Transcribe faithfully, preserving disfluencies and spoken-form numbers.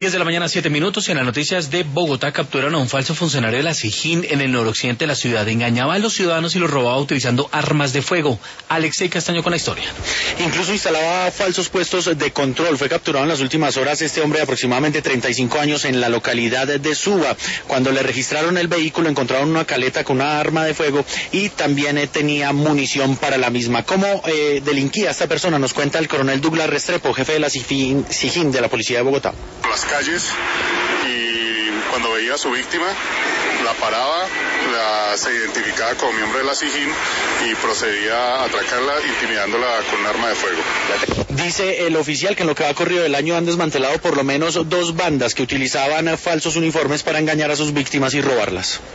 diez de la mañana, siete minutos, y en las noticias de Bogotá capturaron a un falso funcionario de la SIJIN en el noroccidente de la ciudad. Engañaba a los ciudadanos y los robaba utilizando armas de fuego. Alexei Castaño con la historia. Incluso instalaba falsos puestos de control. Fue capturado en las últimas horas este hombre de aproximadamente treinta y cinco años en la localidad de Suba. Cuando le registraron el vehículo encontraron una caleta con una arma de fuego y también eh, tenía munición para la misma. ¿Cómo eh, delinquía esta persona? Nos cuenta el coronel Douglas Restrepo, jefe de la SIJIN de la Policía de Bogotá. Las calles, y cuando veía a su víctima la paraba, la, se identificaba como miembro de la SIJIN y procedía a atracarla intimidándola con un arma de fuego. Dice el oficial que en lo que va corrido del año han desmantelado por lo menos dos bandas que utilizaban falsos uniformes para engañar a sus víctimas y robarlas.